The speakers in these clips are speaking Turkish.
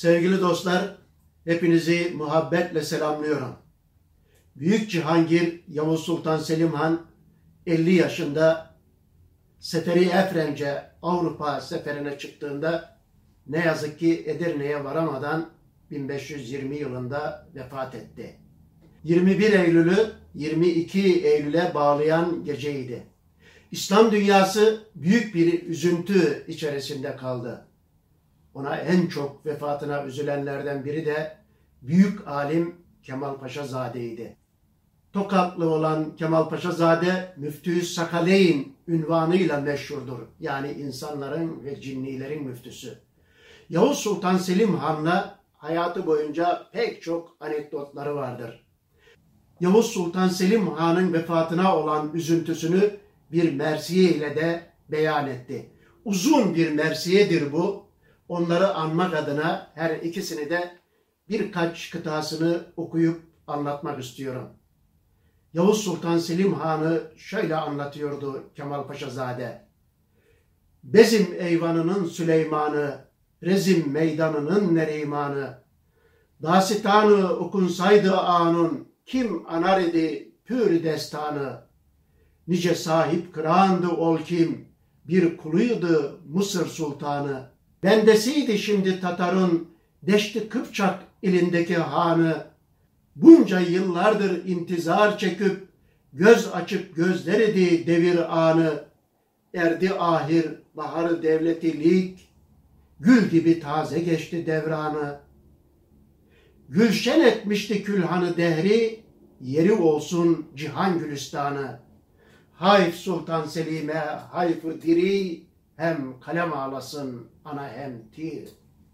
Sevgili dostlar, hepinizi muhabbetle selamlıyorum. Büyük Cihangir Yavuz Sultan Selim Han 50 yaşında Seferi Efrence Avrupa seferine çıktığında ne yazık ki Edirne'ye varamadan 1520 yılında vefat etti. 21 Eylül'ü 22 Eylül'e bağlayan geceydi. İslam dünyası büyük bir üzüntü içerisinde kaldı. Ona en çok vefatına üzülenlerden biri de büyük alim Kemal Paşazade'ydi. Tokatlı olan Kemal Paşazade Müftü Sakaleyn ünvanıyla meşhurdur. Yani insanların ve cinnilerin müftüsü. Yavuz Sultan Selim Han'la hayatı boyunca pek çok anekdotları vardır. Yavuz Sultan Selim Han'ın vefatına olan üzüntüsünü bir mersiye ile de beyan etti. Uzun bir mersiyedir bu. Onları anmak adına her ikisini de birkaç kıtasını okuyup anlatmak istiyorum. Yavuz Sultan Selim Han'ı şöyle anlatıyordu Kemal Paşazade. Bezim eyvanının Süleyman'ı, rezim meydanının nerimanı, dasitanı okunsaydı anun, kim anar idi pür destanı, nice sahip kırandı ol kim, bir kuluydu Mısır sultanı, bendesiydi şimdi Tatar'ın, Deşti Kıpçak ilindeki hanı, bunca yıllardır intizar çekip, göz açıp gözler idi devir anı, erdi ahir baharı devletilik, gül gibi taze geçti devranı, gülşen etmişti külhanı dehri, yeri olsun cihan gülistanı, hayf Sultan Selim'e hayfı diri, hem kalem ağlasın ana hem tir.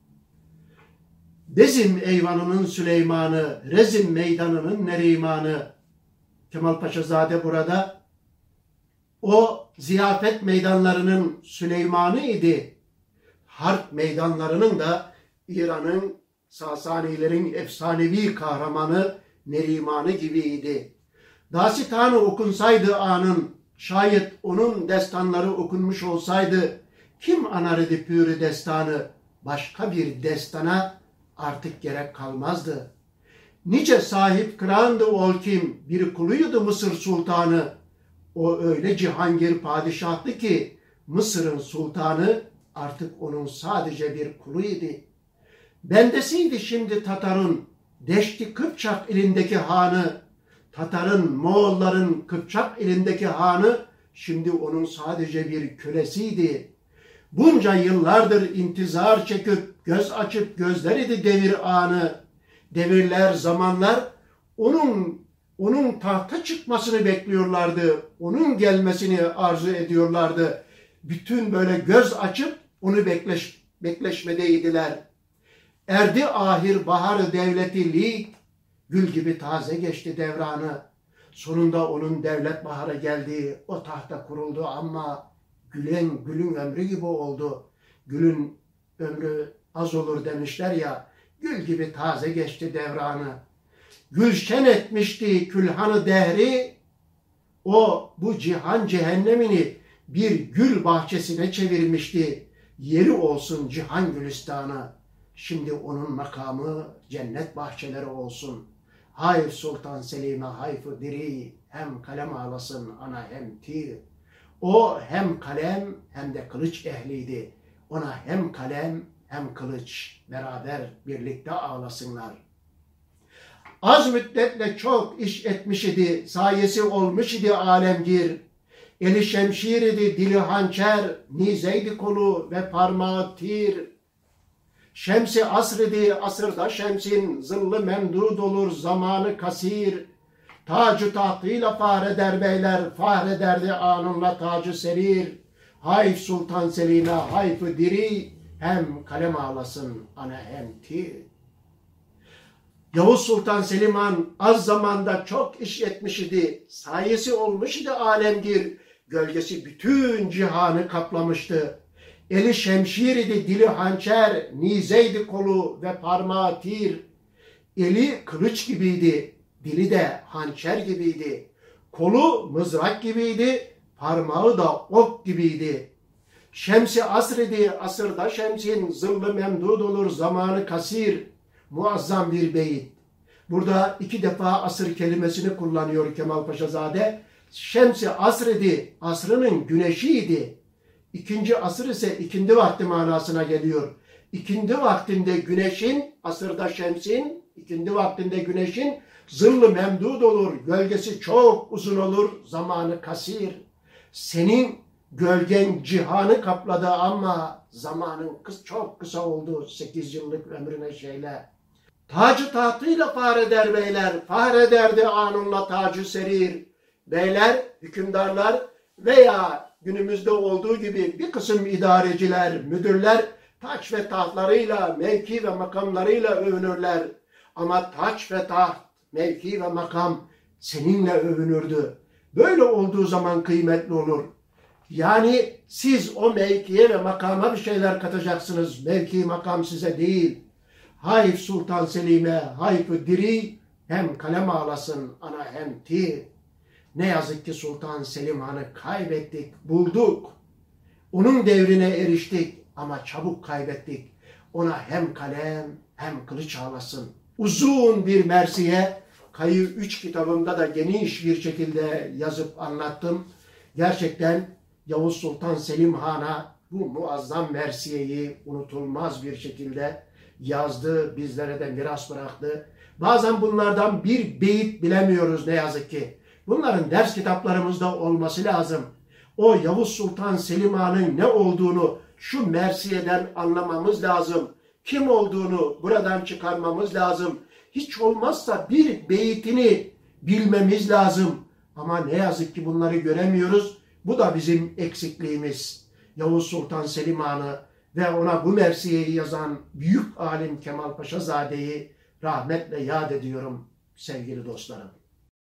Bezim eyvanının Süleyman'ı, rezim meydanının nerimanı. Kemal Paşazade burada o ziyafet meydanlarının Süleyman'ı idi. Harp meydanlarının da İran'ın Sasanilerin efsanevi kahramanı Neriman'ı gibiydi. Dasitanı okunsaydı anın, şayet onun destanları okunmuş olsaydı, kim anar idi pürü destanı, başka bir destana artık gerek kalmazdı. Nice sahip kırandı ol kim, bir kuluydu Mısır sultanı, o öyle Cihangir padişahtı ki, Mısır'ın sultanı artık onun sadece bir kuluydu. Bendesiydi şimdi Tatar'ın, Deşti Kıpçak ilindeki hanı, Tatar'ın, Moğolların Kıpçak ilindeki hanı, şimdi onun sadece bir kölesiydi. Bunca yıllardır intizar çekip, göz açıp gözler idi devir anı. Devirler, zamanlar onun tahta çıkmasını bekliyorlardı. Onun gelmesini arzu ediyorlardı. Bütün böyle göz açıp onu bekleşmedeydiler. Erdi ahir baharı devletilik, gül gibi taze geçti devranı. Sonunda onun devlet baharı geldi, o tahta kuruldu ama gülün ömrü gibi oldu. Gülün ömrü az olur demişler ya, gül gibi taze geçti devranı. Gülşen etmişti külhanı dehri, o bu cihan cehennemini bir gül bahçesine çevirmişti. Yeri olsun cihan gülistanı, şimdi onun makamı cennet bahçeleri olsun. Hayf Sultan Selim'e hayfı diri, hem kalem ağlasın ana hem tir. O hem kalem hem de kılıç ehliydi. Ona hem kalem hem kılıç beraber birlikte ağlasınlar. Az müddetle çok iş etmiş idi, sayesi olmuş idi alemgir. Eli şemşir idi, dili hançer, nizeydi kolu ve parmağı tir. Şemsi asr idi, asırda şemsin, zıllı memdud olur zamanı kasir. Tacı tahtıyla fahreder beyler, fahrederdi anınla tacı serir. Hayf Sultan Selim'e hayfı diri, hem kalem ağlasın ana hem tir. Yavuz Sultan Selim Han az zamanda çok iş etmiş idi, sayesi olmuş idi alemgir, gölgesi bütün cihanı kaplamıştı. Eli şemşir idi, dili hançer, nizeydi kolu ve parmağı tir. Eli kılıç gibiydi, dili de hançer gibiydi. Kolu mızrak gibiydi, parmağı da ok gibiydi. Şemsi asredi, asırda şemsin, zıllı memdud olur, zamanı kasir. Muazzam bir beyit. Burada 2 defa asır kelimesini kullanıyor Kemal Paşazade. Şemsi asredi, asrının güneşiydi. İkinci asır ise ikindi vakti manasına geliyor. İkindi vaktinde güneşin, asırda şemsin, ikindi vaktinde güneşin zıllı memdud olur, gölgesi çok uzun olur, zamanı kasir. Senin gölgen cihanı kapladı ama zamanın çok kısa oldu 8 yıllık ömrüne şeyle. Tacı tahtıyla fahreder beyler, fahrederdi anunla tacı serir. Beyler, hükümdarlar veya günümüzde olduğu gibi bir kısım idareciler, müdürler taç ve tahtlarıyla, mevki ve makamlarıyla övünürler. Ama taç ve taht, mevki ve makam seninle övünürdü. Böyle olduğu zaman kıymetli olur. Yani siz o mevkiye ve makama bir şeyler katacaksınız. Mevki makam size değil. Hayf Sultan Selim'e, hayf-ı diri, hem kalem ağlasın ana hem tir. Ne yazık ki Sultan Selim Han'ı kaybettik, bulduk. Onun devrine eriştik ama çabuk kaybettik. Ona hem kalem hem kılıç ağlasın. Uzun bir mersiye, Kayı 3 kitabımda da geniş bir şekilde yazıp anlattım. Gerçekten Yavuz Sultan Selim Han'a bu muazzam mersiyeyi unutulmaz bir şekilde yazdı, bizlere de miras bıraktı. Bazen bunlardan bir beyit bilemiyoruz ne yazık ki. Bunların ders kitaplarımızda olması lazım. O Yavuz Sultan Selim Han'ın ne olduğunu şu mersiyeden anlamamız lazım. Kim olduğunu buradan çıkarmamız lazım. Hiç olmazsa bir beyitini bilmemiz lazım. Ama ne yazık ki bunları göremiyoruz. Bu da bizim eksikliğimiz. Yavuz Sultan Selim Han'ı ve ona bu mersiyeyi yazan büyük alim Kemal Paşazade'yi rahmetle yad ediyorum sevgili dostlarım.